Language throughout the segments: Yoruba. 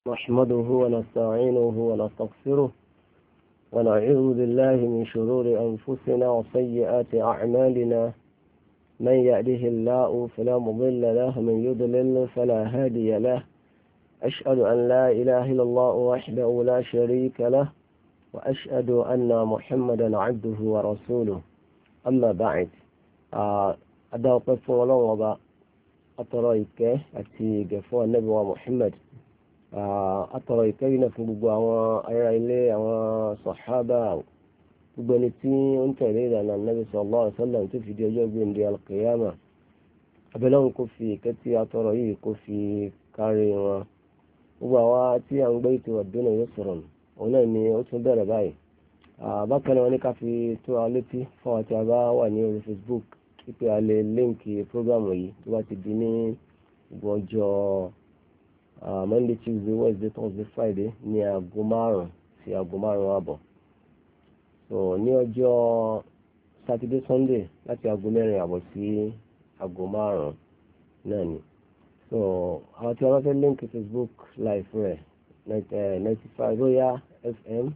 نحمده ونستعينه ونستغفره ونعوذ بالله من شرور أنفسنا وسيئات أعمالنا. من يهده الله فلا مضل له ومن يضلل فلا هادي له. أشهد أن لا إله إلا الله وحده لا شريك له وأشهد أن محمدا عبده ورسوله. أما بعد أدعوكم الله وبا أتريك أتي جفوا النبي ومحمد atọrọ ìkẹ́yìn náà fún gbogbo àwọn ará ilé àwọn sàhábà gbogbo ẹni tí ó ń tẹ̀lé ìlànà Nabi sallallahu alaihi wasallam tó fi di ọjọ́ gbẹ̀ndé al-qiyama. abẹ́lẹ́wọ̀n kò fi ìkẹ́ tí atọrọ yìí kò fi kárí wọn. gbogbo àwa tí à ń gbé ètò Ad-Dinu Yusrun òun náà ni ó tún bẹ̀rẹ̀ báyìí. bákan náà wọn ní ká fi tó wa létí fún wa tí a bá wà ní orí Facebook pípé a lè líǹkì prógrámù yìí tó bá ti di ní gbogbo ọjọ́ Monday, Tuesday, Wednesday, Thursday, Friday ní aago 5 sí aago 5 àbọ̀. So ní ọjọ́ Saturday, Sunday láti aago 4 àbọ̀ sí aago 5 náà ni. So àwọn tí wọ́n fẹ́ link Facebook live rẹ̀ 95 Royal FM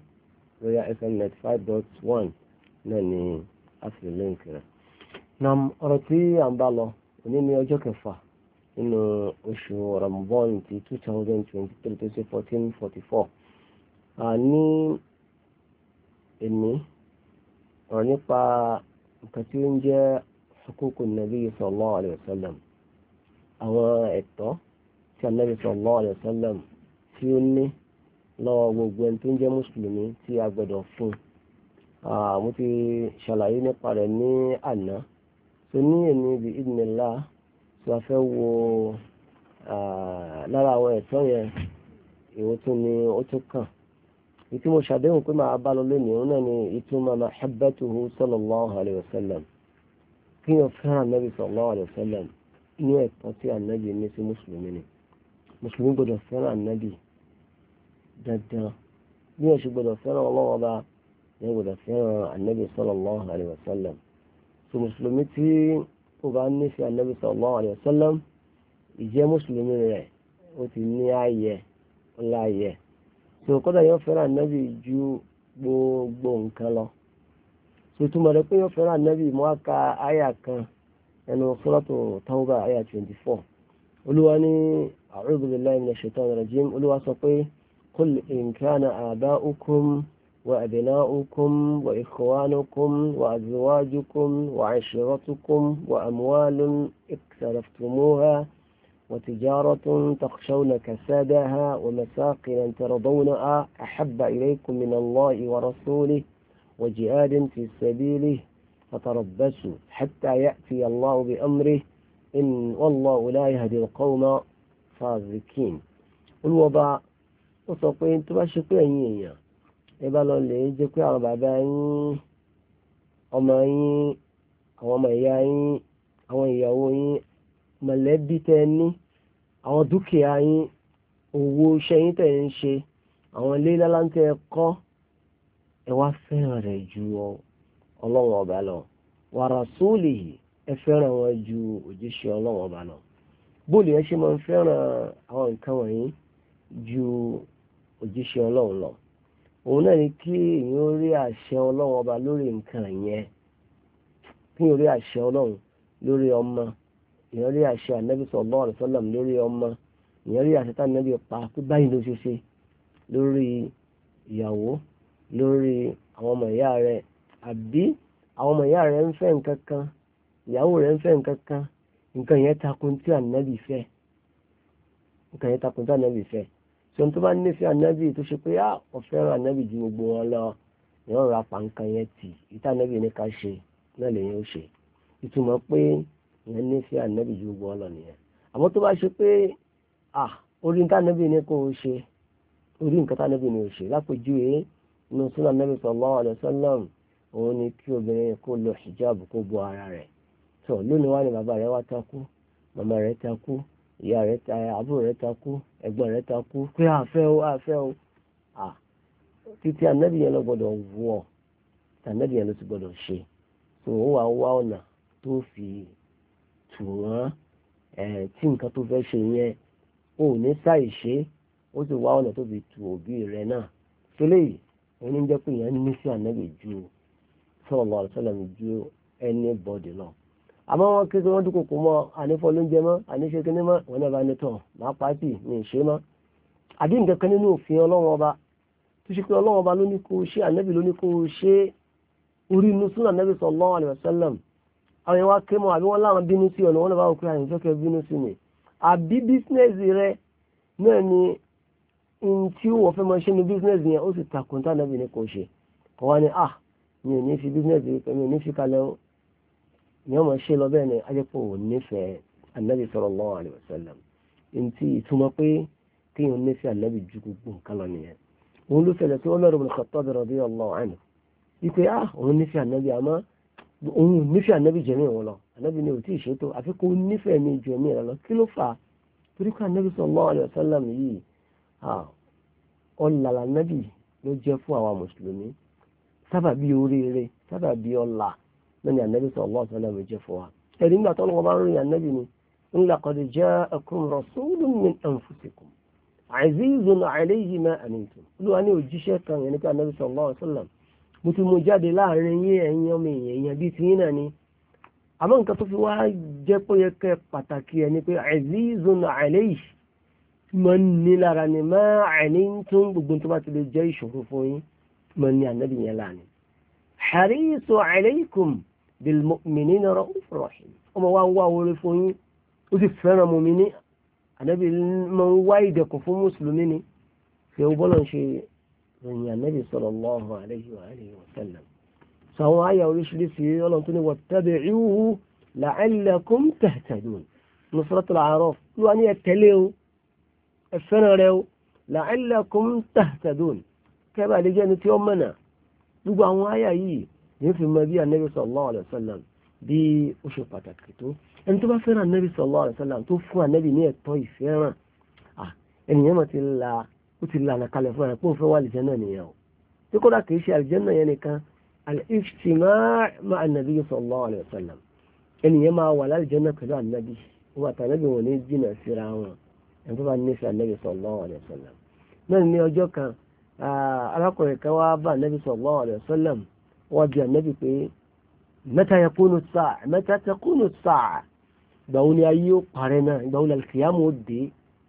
95.1 náà ni a fi link rẹ̀. Na ọ̀rọ̀ tí à ń bá lọ òní ní ọjọ́ kẹfà nínú oṣù Ramadan ti 2023 tó ṣe 1444. ní èmi ọ̀rọ̀ nípa nǹkan tí ó ń jẹ́ huququn Nabi sallallahu alaihi wasallam, àwọn ẹ̀tọ́ tí Ànábì sallallahu alaihi wasallam tí ó ní lọ́wọ́ gbogbo ẹni tó ń jẹ́ mùsùlùmí tí a gbọ́dọ̀ fún. mo ti ṣàlàyé nípa rẹ̀ ní àná. so ní èmi bi idhnillah tí a fẹ́ wo lára àwọn ẹ̀tọ́ yẹn ìwọ tún ni ó tún kàn. ìtí mo ṣàdéhùn pé máa bá lọ lónìí òun náà ni ìtumọ̀ mahabbatuhu sallallahu alayhi wa sallam. kí wọ́n fẹ́ràn Nabi sallallahu alayhi wa sallam ní ẹ̀tọ́ tí ànábì ní sí mùsùlùmí ni. mùsùlùmí gbọ́dọ̀ fẹ́ràn ànábì dandan. bí wọ́n ṣe gbọ́dọ̀ fẹ́ràn Ọlọ́hun Ọba ni wọ́n gbọ́dọ̀ fẹ́ràn ànábì sallallahu alayhi wa sallam. so mùsùlùmí tí ó bá nífẹ̀ẹ́ Ànábì sallallahu alaihi wasallam, ìjẹ́ mùsùlùmí rẹ̀ ó ti ní ààyè ọláyẹ. tó kọ́dà yóò fẹ́ràn Ànábì ju gbogbo nǹkan lọ. tó túmọ̀ rẹ̀ pé yóò fẹ́ràn Ànábì mọ́ aka àyà kan ẹnu Suratu Tawbah àyà 24. olúwa ní a'udhu billahi minash shaitanir rajim. olúwa sọ pé qul in kana aba'ukum وأبناؤكم وإخوانكم وأزواجكم وعشيرتكم وأموال اقترفتموها وتجارة تخشون كسادها ومساكن ترضونها أحب إليكم من الله ورسوله وجهاد في سبيله فتربصوا حتى يأتي الله بأمره إن والله لا يهدي القوم الفاسقين. الوضع وسقين تبشقين ẹ bá lọ lè jẹ́ pé àwọn bàbá yín, ọmọ yín, àwọn ọmọ ìyá yín, àwọn ìyàwó yín, mọ̀lẹ́bí tẹ́ ní, àwọn dúkìá yín, owó iṣẹ́ yín tẹ́ ń ṣe, àwọn ilé lálántẹ́ kọ́, ẹ wá fẹ́ràn rẹ̀ ju Ọlọ́run Ọba lọ. wa rasulihi, ẹ fẹ́ràn wọn ju òjíṣẹ́ Ọlọ́run Ọba lọ. bóòlù yẹn ṣe máa ń fẹ́ràn àwọn nǹkan wọ̀nyí ju òjíṣẹ́ Ọlọ́run lọ. òun náà ni kí èèyàn rí àṣẹ Ọlọ́run Ọba lórí nǹkan yẹn. kí èèyàn rí àṣẹ Ọlọ́run lórí ọmọ, èèyàn rí àṣẹ Ànábì sallallahu alaihi wasallam lórí ọmọ, èèyàn rí àṣẹ tánàbí pa pé báyìí ló ṣe ṣe lórí ìyàwó, lórí àwọn ọmọ ìyá rẹ̀, àbí àwọn ọmọ ìyá rẹ̀ ń fẹ́ nǹkan kan, ìyàwó rẹ̀ ń fẹ́ nǹkan kan, nǹkan yẹn takun tí Ànábì fẹ́, nǹkan yẹn takun tí Ànábì fẹ́. sọ tó bá nífẹ̀ẹ́ Ànábì tó ṣe pé ọ̀fẹ́ràn Ànábì ju gbogbo wọn lọ, ìyọ́n ra pa nǹkan yẹn tì, ìta Ànábì ní ká ṣe náà lèyìn ó ṣe. ìtumọ̀ pé ìyẹn nífẹ̀ẹ́ Ànábì ju gbogbo wọn lọ nìyẹn. àmọ́ tó bá ṣe pé orí nǹkan Ànábì ní kò ṣe, orí nǹkan tí Ànábì ní ó ṣe, lápèjúwe inú súnà Ànábì sallallahu alaihi wasallam òun ni kí obìnrin kó lo hijab kó bo ara rẹ̀. tó lónìí wá ní bàbá rẹ̀ wá takú, màmá rẹ̀ takú, ìyá rẹ̀ ta, àbúrò rẹ̀ takú, ẹ̀gbọ́n rẹ̀ takú, pé àfẹ́ o. títí Ànábì yẹn lọ gbọ́dọ̀ wọ̀, Ànábì yẹn ló ti gbọ́dọ̀ ṣe. tó ó wà wá ọ̀nà tó fi tù wọ́n tí nǹkan tó fẹ́ ṣe yẹn ò ní sáì ṣe, ó sì wá ọ̀nà tó fi tu òbí rẹ̀ náà sílẹ̀ yìí òun ní jẹ́ pé èèyàn ní sí ànábì ju sallallahu alaihi wasallam ju anybody lọ. àmọ́ wọn kí wọ́n dúkòkò mọ́ ànífọ́ lóúnjẹ mọ́ àníṣe kíní mọ́ wọn náà bá ní tọ̀ máa pàtì ní ìṣe mọ́. àbí nǹkan kan nínú òfin ọlọ́wọ́n ọba tó ṣe pé ọlọ́wọ́n ọba ló ní kó ṣe ànábì ló ní kó ṣe orí inú súnà ànábì sallallahu alaihi wasallam àwọn yẹn wá ké mọ́ àbí wọ́n láwọn bínú sí ọ̀nà wọn náà bá wọ́n pé àyìn fẹ́kẹ́ bínú sí ni àbí bísínẹ́sì rẹ náà ni tí wọ́n fẹ́ máa ṣe ní bísínẹ́sì yẹn ó sì takùn tá ànábì ní kò ṣe kọ́ wá ní mi ò ní fi bísínẹ́sì mi ò ní fi kalẹ̀ ni wọ́n máa ṣe lọ bẹ́ẹ̀ ni ajẹ́pọ̀ ò nífẹ̀ẹ́ ànábì sallallahu alaihi wasallam ntí ìtumọ̀ pé kéèyàn nífẹ̀ẹ́ ànábì ju gbogbo nǹkan lọ nìyẹn òun ló ṣẹlẹ̀ sí Umar ibn Khattab radiyallahu anhu wípé òun nífẹ̀ẹ́ ànábì àmọ́ òun nífẹ̀ẹ́ ànábì jẹ̀mí òun lọ ànábì ni ò tí ì ṣètò àfi kó nífẹ̀ẹ́ mi ju ẹ̀mí rẹ lọ kí ló fà á torí pé ànábì sallallahu alaihi wasallam yìí ọ̀làlà ànábì ló jẹ́ fún àwa mùsùlùmí sábàbí oríire sábàbí ọ̀là lẹ́ni ànábì sallallahu alaihi wasallam jẹ́ fún wa ẹ̀rí nígbà tó lọ́wọ́ bá ń rìn ànábì ni ń laqad ja'akum rasulun min anfusikum azizun alayhi ma anittum olúwa ní òjíṣẹ́ kan yẹn ní pé ànábì sallallahu alaihi wasallam mo ti mú jáde láàrin yín ẹ̀yin ọmọ èèyàn bíi ti yín náà ni àmọ́ nǹkan tó fi wá jẹ́ pé yẹ kẹ́ pàtàkì ẹ̀ ni pé azizun alayhi mọ̀ ní lára ni ma anittum gbogbo tó bá ti lè jẹ́ ìṣòro fún yín mọ̀ ní ànábì yẹn láàrin harisu alaykum bil mu'minina ra'ufur rahim ọmọ wa ń wá orí fún yín ó sì fẹ́ràn mùmíní ànábì máa ń wá ìdẹ̀kùn fún mùsùlùmí ni ṣe ó bọ́lọ̀ ń ṣe ròyìn ànábì sallallahu alayhi wa alihi wa sallam sọ àwọn àyà oríṣiríṣi ọlọ́run tó ní wattabi'uhu la'allakum tahtadun ní suratul A'raf ló wà ní ẹ tẹ̀lé o ẹ fẹ́ràn rẹ o la'allakum tahtadun kẹ́bà lè jẹ́ ni tí ó mọ̀nà gbogbo àwọn àyà yìí ní fi mọ bí ànábì sallallahu alayhi wa sallam bí ó ṣe pàtàkì tó ẹni tó bá fẹ́ràn ànábì sallallahu alayhi wa sallam tó fún ànábì ní ẹ̀tọ́ ìfẹ́ràn ẹnìyàn mọ̀ ó ti lànà kalẹ̀ fún ẹ̀ pé òun fẹ́ wà àlìjẹ́nà nìyẹn o tí kódà kìí ṣe àlìjẹ́nà yẹn nìkan al-ijtima' ma'a an-nabi sallallahu alayhi wa sallam ẹnìyàn máa wà lálìjẹ́nà pẹ̀lú ànábì wọn àtànábì wọn ní jìnà síra wọn ẹni tó bá nífẹ̀ẹ́ ànábì sallallahu alayhi wa sallam náà ní ọjọ́ kan arákùnrin kan wá bá ànábì sallallahu alayhi wa sallam wọ́n bí ànábì pé mata yakunu as-sa'a mata takunu as-sa'a ìgbà wo ni ayé ó parẹ́ náà ìgbà wo ni al-qiyāmah ó dé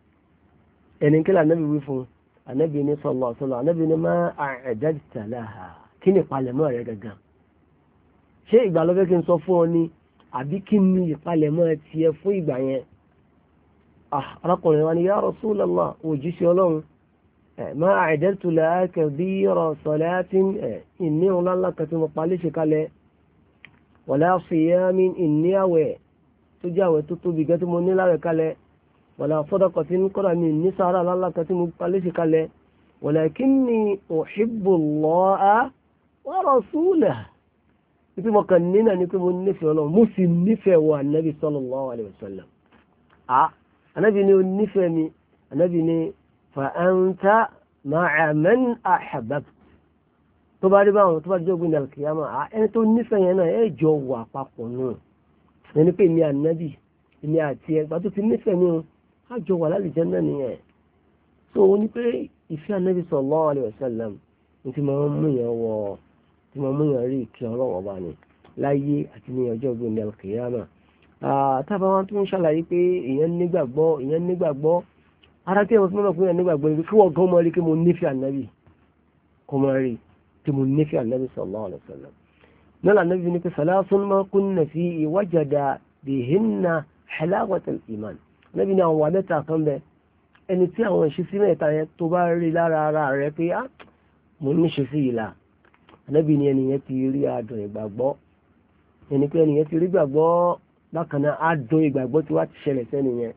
ẹni kí lànàbì wí fún ànábì ní sallallahu alaihi wasallam ànábì ní ma a'dadta laha kí ni ìpalẹ̀mọ́ rẹ̀ gangan ṣé ìgbà lọ́fẹ́ kí n sọ fún ọ ni àbí kí ni ìpalẹ̀mọ́ tiẹ̀ fún ìgbà yẹn arákùnrin wa ni ya Rasulallah òjíṣẹ́ ọlọ́run ma a'dadtu laha kabira salatin ìní ọ̀lànlá kan tí mo palẹ́ ṣe kalẹ̀ wala siyamin ìní àwẹ̀ tó jẹ́ àwẹ̀ tó tóbi gẹ́ tí mo ní láwẹ̀ kalẹ̀ wala sadaqatin kọ́ra mi ní sára lálàkà tí mo palẹ́ sí kalẹ̀ walakinni uhibbu Allaha wa rasulahu nítorí mo kàn nínà ní pé mo nífẹ̀ẹ́ ọlọ́run mo sì nífẹ̀ẹ́ wọ ànábì sallallahu alayhi wa sallam ànábì ni ó nífẹ̀ẹ́ mi ànábì ni fa anta ma'a man ahbabta tó bá rí báwọn tó bá jẹ́ ògbìn al-qiyamah ẹni tó nífẹ̀ẹ́ yẹn náà ẹ jọ wà papọ̀ náà ẹni pé ní ànábì ní àti ẹgbà tó ti nífẹ̀ẹ́ ní àjọ wà lálìjẹ́ náà nìyẹn tó o ní pé ìfẹ́ ànábì sallallahu alaihi wasallam ní tí mo mú yẹn wọ tí mo mú yẹn rí ìkí ọlọ́wọ́ bá ní láyé àti ní ọjọ́ ògbìn al-qiyamah tábà wọn tó ń ṣàlàyé pé èèyàn nígbàgbọ́ ara tí ẹ̀wọ̀n tó mọ̀ pé èèyàn nígbàgbọ́ ni kí wọ́n gan mọ́ rí kí mo nífẹ̀ẹ́ ànábì kó mọ́ rí kí mo nífẹ̀ẹ́ ànábì sallallahu alaihi wasallam náà ànábì ní pé salasun ma kunna fihi wajada bihinna halawatal iman ànábì ní àwọn wà mẹ́ta kan bẹ ẹni tí àwọn ìṣesí mẹ́ta yẹn tó bá rí lára ara rẹ̀ pé mo ní ṣe sí ìlà ànábì ní ẹni yẹn ti rí adùn ìgbàgbọ́ ẹni pé ẹni yẹn ti rí gbàgbọ́ bákan náà adùn ìgbàgbọ́ tí wá ti ṣẹlẹ̀ sẹ́ni yẹn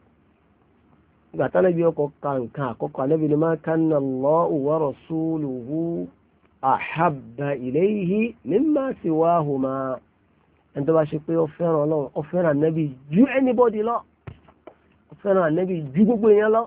ìgbà tánàbí ọkọ̀ ka nǹkan àkọ́kọ́ ànábì ní ma kana Allahu wa rasuluhu ahabba ilayhi mimma siwahuma ẹni tó bá ṣe pé ó fẹ́ràn ọlọ́run ó fẹ́ràn ànábì ju anybody lọ ó fẹ́ràn ànábì ju gbogbo èèyàn lọ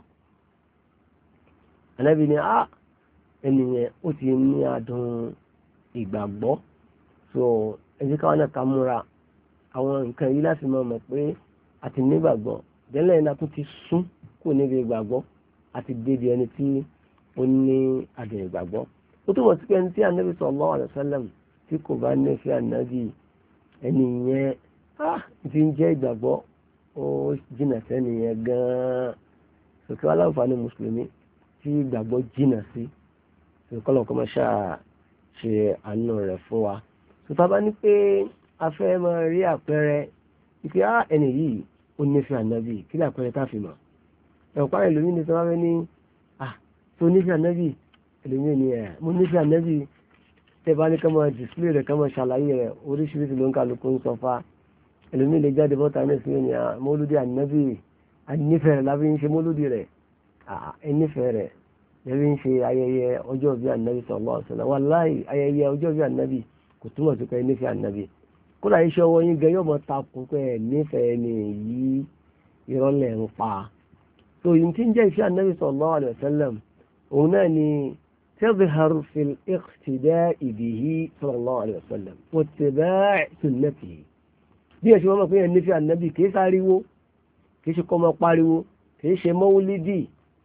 ànábì ní ẹnìyẹn ó ti ní adùn ìgbàgbọ́ so ẹjẹ́ káwọn náà ká múra àwọn nǹkan yìí láti mọ̀ pé àti nígbàgbọ́ jẹ́lẹ̀ iná tó ti sún kò níbi ìgbàgbọ́ àti débi ẹni tí ó ní àdùn ìgbàgbọ́. ó túmọ̀ sí pé ẹni tí ànábì sallallahu alaihi wasallam tí kò bá nífẹ̀ẹ́ ànábì ẹni yẹn ti ń jẹ́ ìgbàgbọ́ ó jìnà sẹ́ni yẹn gan-an. sòkè wà láǹfààní mùsùlùmí tí ìgbàgbọ́ jìnà sí sòkè ọlọ́kọ́ máa ṣáà ṣe àánú rẹ̀ fún wa. sòtá bá ní pé a fẹ́ máa rí àpẹẹrẹ ìpè ẹni yìí ó nífẹ̀ẹ́ ànábì kí ni àpẹẹrẹ tá a fi mọ̀. ẹ̀wọ̀n ẹlòmíì ní sọ́wọ́ ní tó nífẹ̀ẹ́ ànábì ẹlòmíì ní mo nífẹ̀ẹ́ ànábì tẹ́ bá ní ká máa display rẹ̀ ká máa ṣàlàyé rẹ̀ oríṣiríṣi ló ń kálukú ń sọ fa. ẹlòmíì lè jáde bọ́ta ní ìsinmi ní mọ́lúdì ànábì ànífẹ̀ẹ́ rẹ̀ lábí ń ṣe mọ́lúdì rẹ̀ ẹnífẹ̀ẹ́ rẹ̀ lẹ́bí ń ṣe ayẹyẹ ọjọ́ bí ànábì sallallahu alaihi wasallam wallahi ayẹyẹ ọjọ́ bí ànábì kò túmọ̀ sí pé ẹnífẹ̀ẹ́ ànábì kódà iṣẹ́ ọwọ́ yín gẹ yóò mọ takùn pé ẹnífẹ̀ẹ́ ni yìí ìrọ̀lẹ́ ń pa. so yìí tí ń jẹ́ ìfẹ́ ànábì sallallahu alaihi wasallam òun náà ni tadhharu fil iqtida'i bihi sallallahu alaihi wasallam wa ittiba'i sunnatihi. bí ẹ ṣe wọ́n mọ̀ pé ẹnífẹ̀ẹ́ ànábì kì í sáriwo kì í ṣe kọ́ mọ́ pariwo kì í ṣe mọ́wúlídì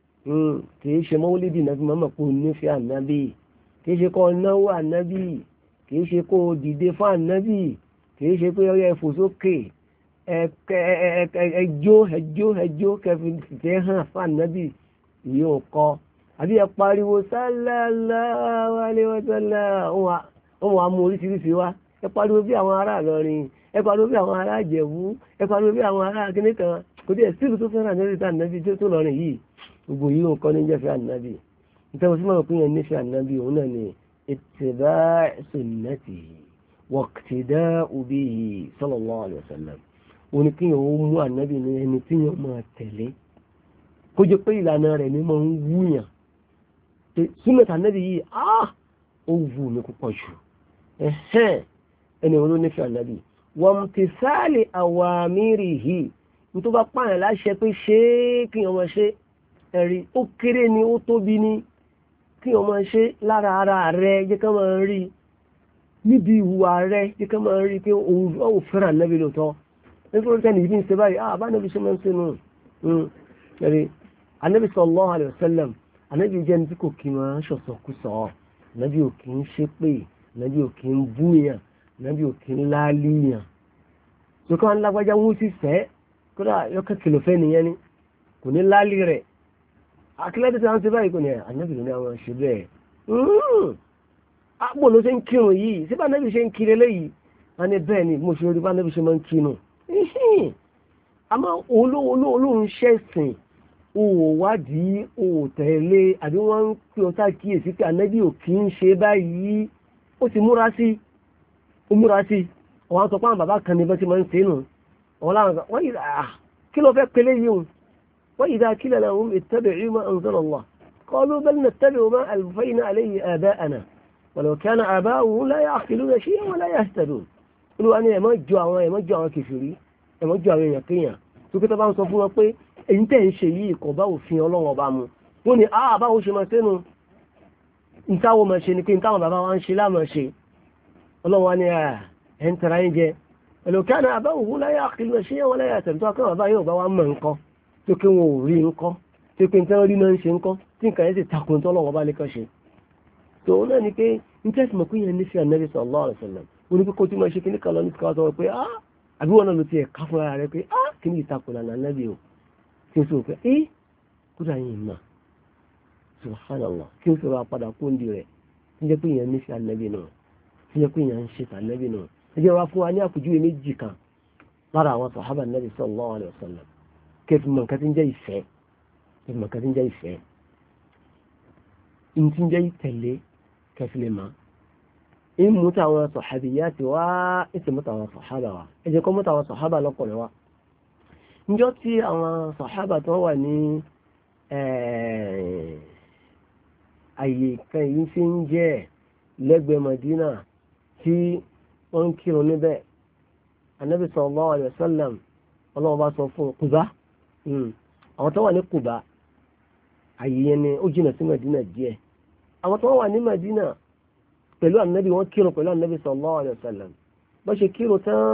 náà fi mọ́ pé nífẹ̀ẹ́ ànábì kì í ṣe kọ́ náwó ànábì kì í ṣe kó dìde fún ànábì kì í ṣe pé ọyọ ẹ̀fò sókè ẹjọ́ kẹfì tẹ́ hàn fún ànábì yóò kọ́ àbí ẹ pariwo sallallahu alaihi wasallam ohun àmú oríṣiríṣi wá ẹ pariwo bí àwọn ará Ìlọrin ẹ pariwo bí àwọn ará Ìjẹ̀bú ẹ pariwo bí àwọn ará kìnnìkan kò dé sílùú tó fẹ́ràn ànábì tá ànábì tó lọrin yìí gbogbo yìí ń kọ́ ní jẹ́fẹ́ ànábì nítorí sí máa pín yẹn nífẹ̀ẹ́ ànábì òun náà ni ittiba'u sunnatihi waqtida'u bihi sallallahu alaihi wasallam òun ni kí yẹn ó mú ànábì ní ẹni tí yẹn máa tẹ̀lé kó jẹ́ pé ìlànà rẹ̀ ni máa ń wúyàn súnmọ́tà ànábì yìí ó wù mí púpọ̀ jù ẹni wọn ló nífẹ̀ẹ́ ànábì wamtisali awamirihi tó bá pààyàn láṣẹ pé ṣé kí wọ́n máa ṣe ẹ̀rí ó kéré ni ó tóbi ni kí wọ́n máa ṣe lára ara rẹ̀ jẹ́ ká máa rí níbi ìwà rẹ̀ jẹ́ ká máa rí pé òun ò fẹ́ràn ànábì lóòótọ́ nítorí tẹ́ni yìí ń ṣe báyìí bá ànábì ṣe máa ń ṣe nù ẹ̀rí ànábì sallallahu alaihi wasallam ànábì jẹ́ ní tí kò kí máa ń ṣọ̀sọ̀kúsọ̀ ànábì ò kí ń ṣépè ànábì ò kí ń búyàn ànábì ò kí ń láàlíyàn tó kọ́ lágbájá wọ́n sì fẹ́ kódà yọkẹ́ kìlọ̀ fẹ́ nìyẹn ni kò ní láàlí rẹ̀ akílẹ́dẹ̀ tí wọ́n ti báyìí kò ní ànábì ló ní àwọn ṣe bẹ́ẹ̀ àpò ló ṣe ń kírun yìí sí bá ànábì ṣe ń kiri eléyìí wọ́n ní bẹ́ẹ̀ ni mo ṣe rí bá ànábì ṣe máa ń kírun àmọ́ olóhùn ṣẹ̀sìn òwò wádìí òwò tẹ̀lé àbí wọ́n ń pè ọ́ sákìyèsí pé ànábì ò kí ń ṣe báyìí ó ti múra sí ọ̀wọ́n sọ pé àwọn bàbá kan ní bá ti máa ń ṣe nù ọ̀wọ́n láwọn wọ́n yìí kí ló fẹ́ pélé yìí hùn وإذا كلا لهم اتبعوا ما أنزل الله قالوا بل نتبع ما ألفينا عليه آباءنا ولو كان آباؤهم لا يعقلون شيئا ولا يهتدون قالوا أنا يمجع كفري يمجع يقيا سوكتا بان صفونا قوي انت شيء قباو في الله وبامو وني باو شي ما سينو انتاو ما شي نكي انتاو بابا وان شي لا ما شي الله واني انت راينجي ولو كان آباؤهم لا يعقلون شيئا ولا يهتدون تو كان بابا يو بابا من نكو tó kí wọn ò rí ńkọ́ tó kí n tẹ́ rí náà ń ṣe ńkọ́ tí nǹkan yẹn sì takùn tó lọ́wọ́ bá lè kọ́ ṣe. tó náà ni pé n tẹ́sí mọ̀ pé yẹn ní sí ànábì sallallahu alaihi wasallam wọn ni pé kó tí máa ṣe kíní kan lọ ní kíkọ́ sọ pé àbí wọn náà ló ti ẹ̀ ká fúnra rẹ pé kíní ìtakùn lànà ànábì o kí n sọ pé kúrò yìí mà subhanallah kí n sọ̀rọ̀ apàdà kóńdì rẹ̀ tí jẹ́ pé yẹn ní sí ànábì náà tí jẹ́ pé yẹn ń ṣe ànábì náà ẹ jẹ́ wá fún wa ní àpèjúwe méjì kan lára àwọn sàhábà ànábì sallallahu alaihi wasallam kẹfì mọ̀ nǹkan tí ń jẹ́ ìfẹ́ kẹfì mọ̀ nǹkan tí ń jẹ́ ìfẹ́ ń tí ń jẹ́ ìtẹ̀lé kẹfì lè mọ̀ ń mú tàwọn sọ̀hábìyà ti wá ètò mú tàwọn sọ̀hábà wa ẹ jẹ́ kọ́ mú tàwọn sọ̀hábà lọ́kùnrin wa níjọ́ tí àwọn sọ̀hábà tó wà ní àyè kan yìí fi ń jẹ́ lẹ́gbẹ̀ẹ́ Madina tí wọ́n ń kírun níbẹ̀ Ànábì sallallahu alaihi wasallam ọlọ́wọ́ bá sọ fún Kùbá àwọn tó wà ní Kùbá àyè yẹn ni ó jìnà sí Madina díẹ̀ àwọn tó wà ní Madina pẹ̀lú ànábì wọ́n kírun pẹ̀lú ànábì sallallahu alaihi wasallam bá ṣe kírun tán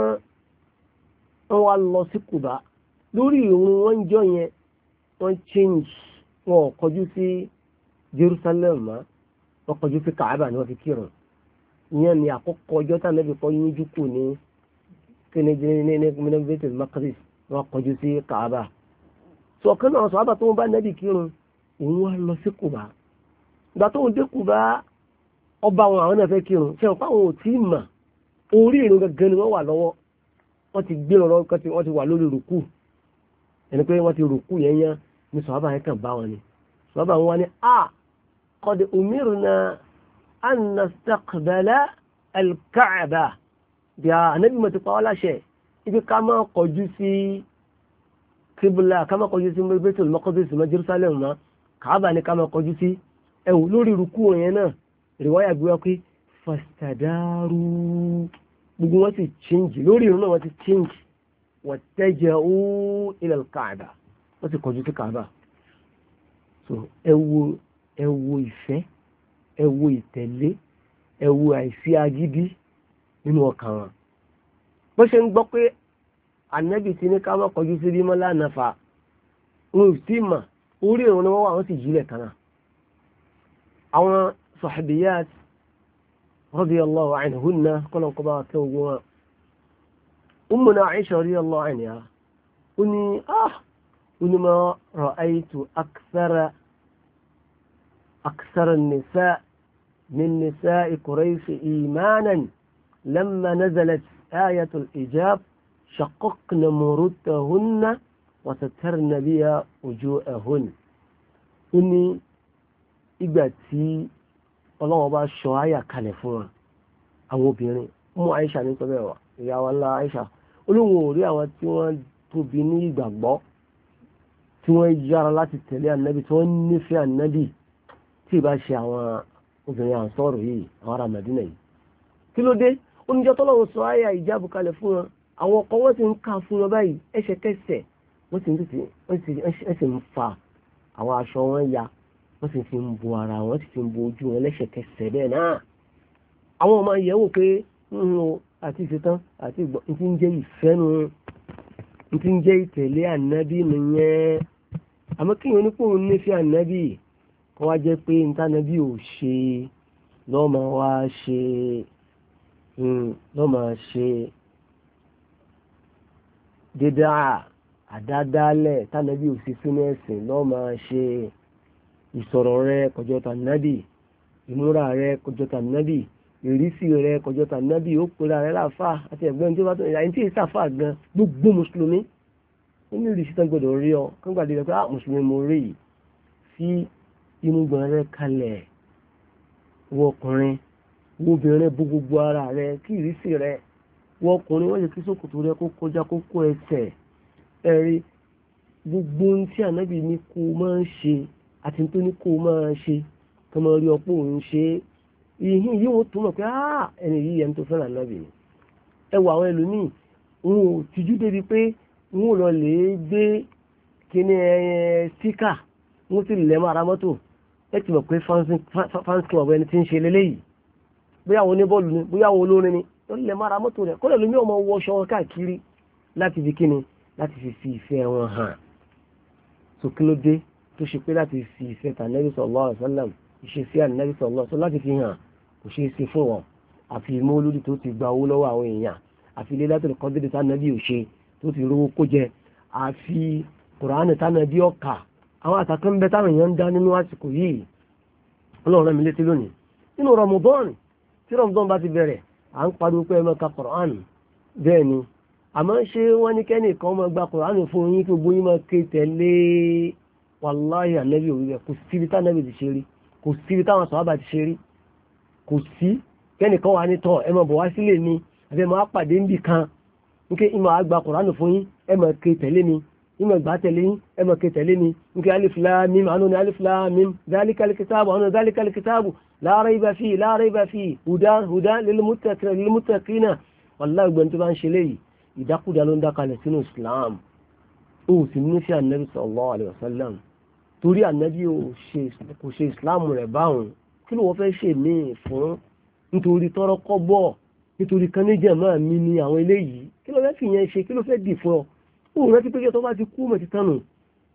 wọ́n wá lọ sí Kùbá lórí ìrun wọ́n jọ yẹn wọ́n change wọn ò kọjú sí Jerusalem mọ́ wọ́n kọjú sí Kaaba ni wọ́n fi kírun ìyẹn ni àkọ́kọ́ ọjọ́ tá ànábì kọ́ yíjú kù ní kíni ní Baitul Maqdis wọ́n kọjú sí Kaaba sọ kan náà sọ̀hábà tó ń bá ànábì kírun òun wá lọ sí Kùbá ìgbà tó ń dé Kùbá ọba àwọn náà fẹ́ kírun ṣe ọ̀pá àwọn ò tí ì mà orí ìrun gẹ́gẹ́ ni wọ́n wà lọ́wọ́ wọ́n ti gbé lọ́rọ́ wọ́n ti wà lórí rùkú ẹni pé wọ́n ti rùkú yẹn ní sọ̀hábà yẹn kàn bá wọn ni sọ̀hábà wọn wá ní qad umirna an nastaqbala al-Ka'ba bí a ànábì mọ̀ ti pa wá láṣẹ ibi ká máa kọjú sí kíbùlà ká máa kọjú sí Baitul Maqdis mọ́ Jerusalem mọ́ Kaaba ni ká máa kọjú sí ẹ̀wù lórí rùkú yẹn náà rìwáyà gbé wá pé fastadaru gbogbo wọn ti change lórí ìrún náà wọn ti change wattaja'u ila al-Ka'ba wọ́n ti kọjú sí Kaaba so ẹ wo ìfẹ́ ẹ wo ìtẹ̀lé ẹ wo àìsí agídí nínú ọkàn wọn bó ṣe ń gbọ́ pé ànábì ti ní ká má kọjú sí bí mọ́lá nàfà wọn ò sí mà orí ìrún ni wọ́n wà wọ́n sì jílẹ̀ kan náà àwọn sahabiyat radiyallahu anhunna kọ́nà kọba akẹ́wọ̀n wọn ummuna Aisha radiyallahu anha ó ní ma ra'aytu akthara an-nisa' min nisa'i Quraysh imanan lamma nazalat ayatul ijab shaqqaqna murutahunna wa satarna biha wujuhahunna ó ní ìgbà tí ọlọ́wọ́ bá ṣọ àyà kalẹ̀ fún wa àwọn obìnrin mú Aisha ní sọ́bẹ̀ wà ìyàwó ńlá Aisha olóhùn ò rí àwọn tí wọ́n tóbi ní ìgbàgbọ́ tí wọ́n yára láti tẹ̀lé ànábì tí wọ́n nífẹ̀ẹ́ ànábì tí ì bá ṣe àwọn obìnrin àǹsọ́rọ̀ yìí àwọn ará Mẹ́dínà yìí kí ló dé oníjọ́ tọ́lọ́wọ́ sọ àyà ìjábù kalẹ̀ fún wọn àwọn ọkọ wọn ti ń ká fún wọn báyìí ẹsẹ̀kẹsẹ̀ wọ́n sì ń fa àwọn aṣọ wọn ya wọ́n sì fi ń bo ara wọn sì fi ń bo ojú wọn lẹ́sẹ̀kẹsẹ̀ bẹ́ẹ̀ náà àwọn ọmọ yẹ̀wò pé àti ìṣetán àti ìgbọ́ ní ti ń jẹ́ ìfẹ́ nu ní ti ń jẹ́ ìtẹ̀lé ànábì nìyẹn àmọ́ kí wọn nípò nífẹ̀ẹ́ ànábì kọ́ wá jẹ́ pé ntànábì ò ṣe lọ́mọ wá ṣe dídá àdádálẹ̀ tànábì ò sí sínú ẹ̀sìn lọ́mọ ṣe ìsọ̀rọ̀ rẹ kọjọ́ ta nábì ìmúra rẹ kọjọ́ ta nábì ìrísí rẹ kọjọ́ ta nábì ó pera rẹ láàfà àti ẹ̀gbọ́n tí ó bá tó ìyá tí ìsàfà gan gbogbo mùsùlùmí ó ní ìrísí tán gbọdọ̀ rí ọ kán gbàdé rẹ pé mùsùlùmí mo rí yìí fi irùngbọ̀n rẹ kalẹ̀ wọ ọkùnrin wo obìnrin bó gbogbo ara rẹ kí ìrísí rẹ wọ ọkùnrin wọ́n lè kí sókòtò rẹ kó kọjá kókó ẹsẹ̀ ẹ̀rí gbogbo ohun tí ànábì ní kó máa ń ṣe àti tó ní kó máa ṣe tó máa rí ọ̀pọ̀ òun ṣe ìhìn yìí wọ́n tó mọ̀ pé ẹni yìí ẹni tó fẹ́ràn ànábì ni ẹ wọ àwọn ẹlòmíì wọn ò tìjú débi pé wọn ò lọ lè gbé kíní síkà wọn sì lẹ̀ mọ́ ara mọ́tò ẹ ti mọ̀ pé fans club ẹni tí ń ṣe lélẹ́yìí bóyá àwọn oníbọ́ọ̀lù ni bóyá àwọn olórin ni wọ́n lẹ̀ mọ́ ara mọ́tò rẹ̀ kọ́lẹ̀ lómi ọmọ wọṣọ wọn káàkiri láti fi kíni láti fi ìfẹ́ wọn hàn so kí ló dé tó ṣe pé láti fi ìfẹ́ tà Nabi sallallahu alaihi wasallam ìṣesí ànábì sallallahu alaihi wasallam láti fi hàn kò ṣe é ṣe fún wọn àfi mọ́lúdì tó ti gba owó lọ́wọ́ àwọn èèyàn àfi Lailatul Qadr tánàbí ò ṣe tó ti rówó kó jẹ àfi Kùránì tánàbí ọ̀kà àwọn àtàkùn bẹ táwọn èèyàn ń dá nínú àsìkò yìí ọlọ́run rẹ̀ mi létí lónìí nínú Ramadan tí Ramadan bá ti bẹ̀rẹ̀ à ń pariwo pé ẹ máa ka Kùránì bẹ́ẹ̀ ni àmọ́ ṣé wọ́n ní kẹ́nìkan máa gba Kùránì fún yín kí gbogbo yín máa ké tẹ̀lé wàláhì ànábì òwúrẹ kò síbi tánábì ti ṣe rí kò síbi táwọn sàhábà ti ṣe rí kò sí kẹ́nìkan wà ní tọ́ ẹ máa bọ̀ wá sílé mi àbẹ́ máa pàdé níbì kan níké ìmọ̀ àgbà Kùránì fún yín ẹ máa ké tẹ̀lé mi ìmọ̀ ìgbà tẹ̀lé yín ẹ máa ké tẹ̀lé mi níké alif lam mim àánú ni alif lam mim zalikal kitabu àánú zalikal kitabu la rayba fihi la rayba fihi hudan lil muttaqina wàláhì gbẹ̀ntì bá ń ṣe léyìí ìdákúdá ló ń dákalẹ̀ sínú Islam ó sì ní sí ànábì sallallahu alaihi wasallam torí ànábì kò ṣe Islam rẹ̀ báwọn kí ló wọ́n fẹ́ ṣe míì fún nítorí tọ́rọ kọ́bọ̀ nítorí kaníjà máa mi ní àwọn eléyìí kí ló fẹ́ fi yẹn ṣe kí ló fẹ́ dì fún ọ ó rántí pé tó bá ti kú mọ̀ ti tánu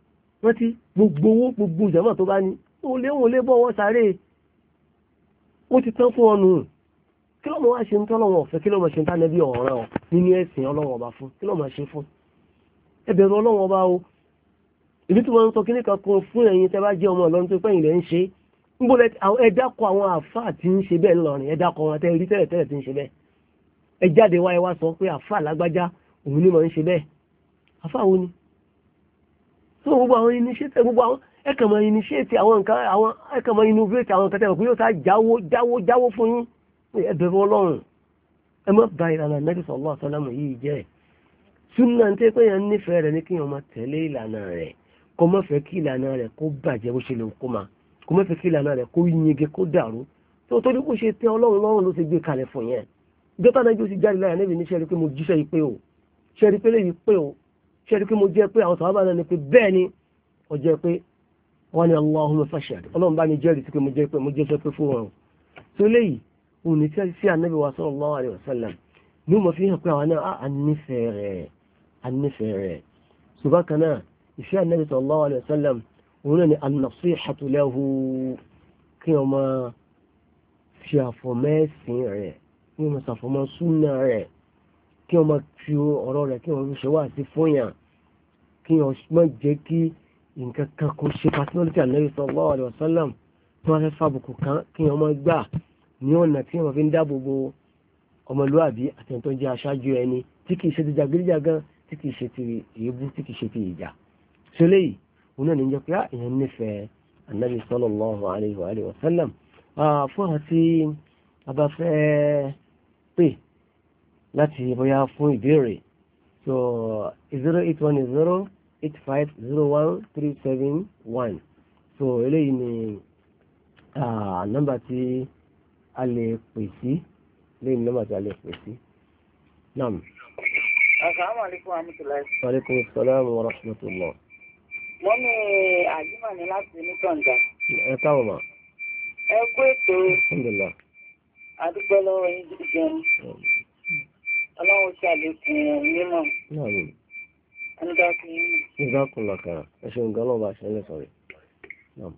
wọ́n ti gbogbo owó gbogbo ìjàmọ̀ tó bá ní òun lé bọ́ wọ́n sáré ó ti tán fún ọnù kí ló mọ̀ wá ṣe ń tọ́ lọ́wọ́ ọ̀fẹ́ kí ló mọ̀ ṣe ń tánẹ́ bí ọ̀ràn ọ̀ nínú ẹ̀sìn ọlọ́wọ́ ọba fún kí ló mọ̀ ṣe fún ẹ bẹ̀rù ọlọ́wọ́ ọba o ìbí tí wọ́n ń sọ kí nìkan kan fún ẹ̀yin tẹ́ bá jẹ́ ọmọ Ìlọrin tó pẹ́yìn lẹ́ ń ṣe níbo ẹ dákọ̀ àwọn àfáà tí ń ṣe bẹ́ẹ̀ ńlọrin ẹ dákọ̀ wọn tẹ́ rí tẹ́lẹ̀ tẹ́lẹ̀ tí ń ṣe bẹ́ẹ̀ ẹ jáde wá ẹ wá sọ pé àfáà lágbájá òun ni mọ̀ ń ṣe bẹ́ẹ̀ àfáà wo ni tó gbogbo àwọn initiate gbogbo àwọn ẹkàmọ̀ initiate àwọn nǹkan àwọn ẹkàmọ̀ innovate àwọn nǹkan tẹ́wọ̀ pé yóò sá jáwó fún yín ẹ bẹ̀rù Ọlọ́run ẹ má ba ìlànà Nabi sallallahu alaihi wasallam yìí jẹ́ súnà ń tẹ́ pé yẹn nífẹ̀ẹ́ rẹ̀ ní kí wọ́n máa tẹ̀lé ìlànà rẹ̀ kó má fẹ́ kí ìlànà rẹ̀ kó bàjẹ́ bó ṣe lè kó máa kó má fẹ́ kí ìlànà rẹ̀ kó yinge kó dàrú tó torí kó ṣe tẹ́ Ọlọ́run lọ́rùn ló ti gbé kalẹ̀ fún yẹn dọ́tà náà jó ti jáde láyà níbi ní ṣẹ́rí pé mo jíṣẹ́ yìí pé o ṣẹ́rí pé léyìí pé o ṣẹ́rí pé mo jẹ́ pé àwọn sàhábà náà ni pé bẹ́ẹ̀ ni ó jẹ́ pé wọ́n ní Allahumma fashhad Ọlọ́run bá mi jẹ́rìí sí pé mo jẹ́ pé fún wọn tó léyìí òun ní sí ànábì wa sallallahu alaihi wasallam ní mo fi hàn pé àwọn náà à nífẹ̀ẹ́ rẹ̀ ṣùgbọ́n kan náà ìfẹ́ ànábì sallallahu alaihi wasallam òun náà ni an-nasihatu lahu kí wọ́n máa fi àfọ̀mẹ́sìn rẹ̀ kí wọ́n máa ṣàfọ̀mọ́ súnà rẹ̀ kí wọ́n máa fi ọ̀rọ̀ rẹ̀ kí wọ́n fi ṣe wá sí fún yàn kí wọ́n máa jẹ́ kí nǹkan kan kò ṣe personality ànábì sallallahu alaihi wasallam tí wọ́n fẹ́ fàbùkù kan kí wọ́n máa gbà ní ọ̀nà tí wọ́n fi ń dáàbò bo ọmọlúwàbí àti ẹni tó jẹ́ aṣáájú ẹni tí kìí ṣe ti jàgídíjàgan tí kìí ṣe ti èébú tí kìí ṣe ti ìjà ṣe léyìí òun náà ní jẹ́ pé èèyàn nífẹ̀ẹ́ ànábì sallallahu alaihi wa alihi wasallam fún àti abá fẹ́ pè láti bóyá fún ìbéèrè so 08108501371 so eléyìí ni nọ́mbà tí a lè pè sí lẹ́yìn nọ́mbà tí a lè pè sí naam. Assalamu alaikum warahmatullahi. Wa alaikum assalam wa rahmatullah. Wọ́n ní àjímọ̀ ní láti ní kànga. Ẹ káwọ̀ mà. Ẹ kú ètò. Alhamdulillah. Adúgbò lọ́wọ́ yín gidi gan. Ọlọ́run ṣe àlékún mímọ̀. Naam. Ẹnìkan kì í. Jazakumullah khairan. Ẹ ṣeun gan lọ́wọ́ bá ṣe ń lẹ̀ sọ̀rọ̀. Naam.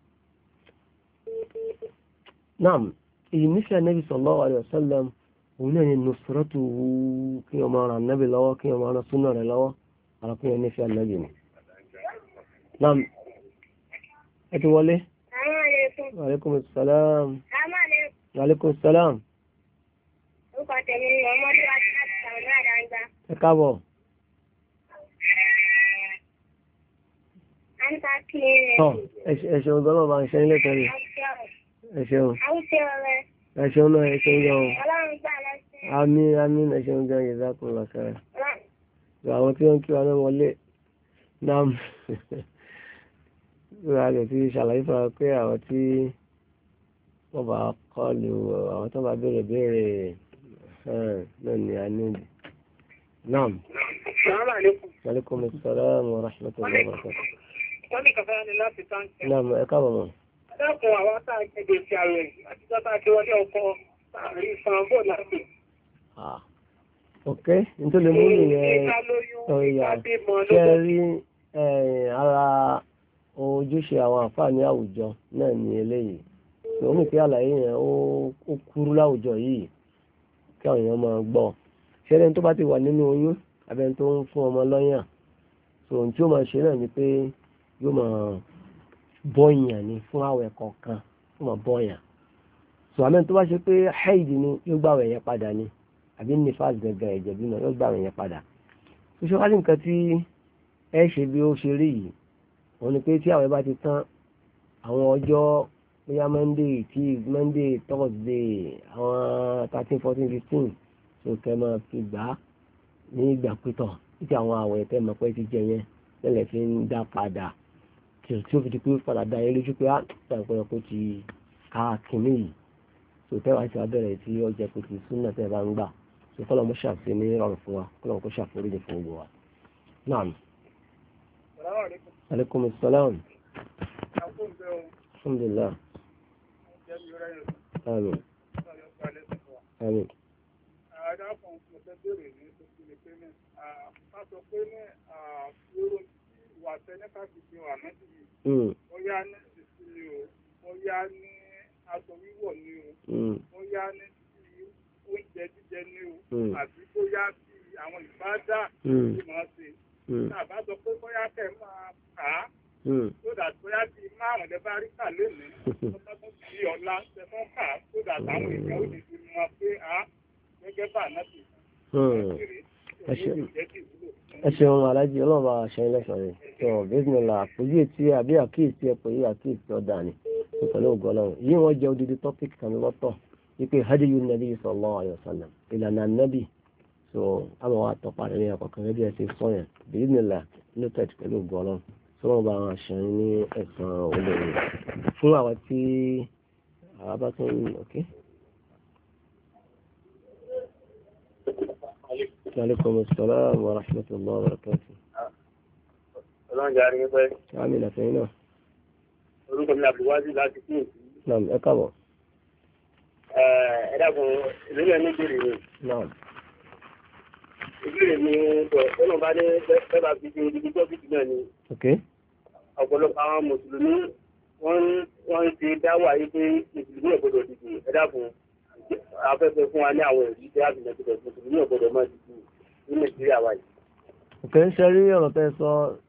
Naam. Èyí nífẹ̀ẹ́ Nabi sallallahu alaihi wasallam òun náà ni nusratuhu kí ọmọ ara Nabi lọ́wọ́ kí ọmọ ara súnà rẹ̀ lọ́wọ́ arákùnrin nífẹ̀ẹ́ Nabi ni. Naam. Ẹ ti wọlé? Wa alaikum assalam. Wa alaikum assalam. Orúkọ tèmi ni ọmọdé wa ti láti sàrò náà dáńgbà. Ẹ káàbọ̀. À ń ta kí ni rẹ̀. Ẹ ṣeun gan lọ́wọ́ bá ń ṣe nílé tẹ́lẹ̀. Ẹ ṣeun. Àwùjọ rẹ̀. Ẹ ṣeun náà ẹ ṣeun gan. Ọlọ́run gbà lọ́sẹ̀. Àmín ẹ ṣeun gan jazakumullah khairan. Àwọn tí wọ́n kí wa náà wọlé. Naam. Ìrora rẹ̀ ti ṣàlàyé fún wa pé àwọn tí wọ́n bá kọlù àwọn tó bá béèrè náà ni a ní. Naam. Assalamu alaikum. Wa alaikum assalam wa rahmatullahi wa barakatuh. Wọ́n ní kàfẹ́ ni láti táǹkì. Naam, ẹ káàbọ̀ mọ́. Dákun àwọn tá a kéde sí ààrẹ àti tọ́ta tí wọ́n ní ọkọ̀ àrí sanbó láti. Ok, nítorí mú nìyẹn ọ̀yà ṣe rí ara ojúṣe àwọn àǹfààní àwùjọ náà ní eléyìí. Òun ní pé àlàyé yẹn ó kúrú láwùjọ yìí kí àwọn èèyàn máa gbọ́. Ṣẹ́rẹ́ tó bá ti wà nínú oyún abẹ́ni tó ń fún ọmọ lọ́yàn. So ohun tí ó máa ṣe náà ni pé yóò máa bọ́yàn ni fún àwẹ̀ kọ̀ọ̀kan yóò máa bọ́yàn. So àmì tó bá ṣe pé haid ni yóò gbà àwẹ̀ yẹn padà ni àbí nífàs gẹ́gẹ́ ẹ̀jẹ̀ bímọ yóò gbà àwẹ̀ yẹn padà. Ṣé wá ní nǹkan tí ẹ ṣe bí ó ṣe rí yìí wọ́n ní pé tí àwẹ̀ bá ti tán àwọn ọjọ́ bóyá Monday Thursday àwọn 13 14 15 so kẹ́ máa fi gbà á ní ìgbà pítọ̀ títí àwọn àwẹ̀ tẹ́ mọ̀ pé ti jẹ yẹn lẹ́lẹ̀ fi ń dá padà tí ó fi di pé padà dá yẹn lójú pé àtàkùn kò ti ká kìíní yìí so tẹ́wàá ti wá bẹ̀rẹ̀ tí ọjà kò ti súnà tẹ́ bá ń gbà so kọ́lọ̀ mo ṣàfi ní rọrùn fún wa kọ́lọ̀ kó ṣàforíjì fún gbogbo wa. Naam. Alaikum assalam. Alhamdulillah. Àmín. Àmín. àtẹ nípa fìdí wà mẹ́tì yìí. Ó yá ní ìsìnkú ni o, ó yá ní aṣọ wíwọ̀ ni o, ó yá ní oúnjẹ jíjẹ ni o, àti tó yá sí àwọn ìbádà tí wọ́n ṣe. Tàbá sọ pé bóyá kẹ́ máa kà á, tó dà bóyá bí márùn-ún lẹ bá rí kà lónìí, tó bá tó fi ọ̀la ṣe mọ́ kà á, tó dà táwọn èèyàn ó lè fi mọ̀ pé gẹ́gẹ́ bá náà ti ẹ ṣeun alájí ọlọ́run bá aṣọ ẹlẹ́sàn rẹ̀ tó bísímìlà àpòjú etí àbí àkíyèsí ẹ̀pọ̀ yìí àkíyèsí ọ̀dà ni tó pẹ̀lú ògùn ọlọ́run yìí wọ́n jẹ́ odidi topic kan lọ́tọ̀ wípé hadiyu nabi sallallahu alaihi wasallam ìlànà nabi so àmọ́ wa tọpa rẹ̀ ní àkọ́kọ́ rẹ̀ bí ẹ ṣe sọ yẹn bísímìlà noted pẹ̀lú ògùn ọlọ́run sọlọ́run bá aṣọ ní ẹ̀sán olóore fún àwọn tí àwọn bá tún ok. Alaikum assalam wa rahmatullahi wa barakatuh. Ọlọ́run jẹ́ àríwá pẹ́. Àmì ìlàfẹ́ náà. Orúkọ mi Abdulwadi láti kí èsì. Naam, ẹ káàbọ̀. Ẹ dákun, ìbílẹ̀ ní ìbéèrè mi. Naam. Ìbéèrè mi sọ, ọ̀nà bá ní bẹ́ẹ̀ bá fi ṣe ibi tọ́pìkì náà ni. Ok. Ọ̀pọ̀lọpọ̀ àwọn Mùsùlùmí wọ́n ń ṣe dáwà yìí pé Mùsùlùmí ò gbọdọ̀ dìbò. Ẹ dákun, afẹ́fẹ́ fún wa ní àwọn ẹ̀rí tí a fi mẹ́tò Mùsùlùmí ò gbọdọ̀ máa dìbò ní Nàìjíríà wáyé. Òkè ń ṣe rí ọ̀rọ̀ tẹ́ sọ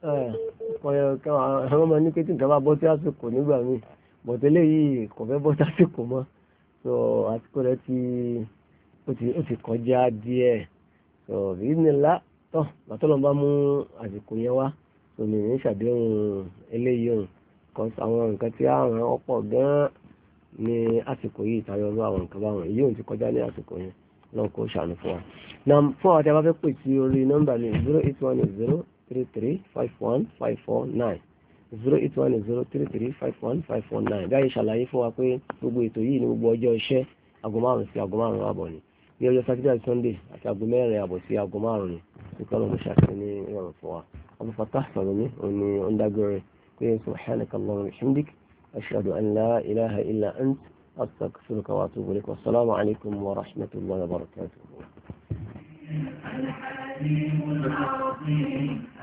ẹ̀rọ ọmọ ní kétí nǹkan bá bọ́ sí àsìkò nígbà míì bọ̀tẹ́lẹ̀ yìí kò fẹ́ bọ́ sí àsìkò mọ́ so àsìkò rẹ̀ ó ti kọjá díẹ̀ so bí nílá tọ́ bàtọ́lọ́ bá mú àsìkò yẹn wá so mi ní ṣàdéhùn eléyìí òun kan àwọn nǹkan tí àrùn ọ̀pọ̀ gan-an ní àsìkò yìí tayọ lọ àwọn nǹkan báwọn èyí òun ti kọjá ní àsìkò yẹn lọ́n kó ṣàánú fún wa. na fún àwọn tí a bá fẹ́ pè sí orí nọ́mbà ní 08103351549 08103351549 báyìí ṣàlàyé fún wa pé gbogbo ètò yìí ní gbogbo ọjọ́ iṣẹ́ aago 5 sí aago 5 àbọ̀ ni ní ọjọ́ sátidé àti sunday àti aago 4 àbọ̀ sí aago 5 ni nípa ló ń ṣàṣẹ ní ìrọ̀rùn fún wa. Abu Fatah sọ̀rọ̀ ní òní ọ̀ndàgbẹ̀rẹ̀ pé subhanakallahumma wa bihamdik ashhadu an la ilaha illa ant أستغفرك وأتوب إليك والسلام عليكم ورحمة الله وبركاته.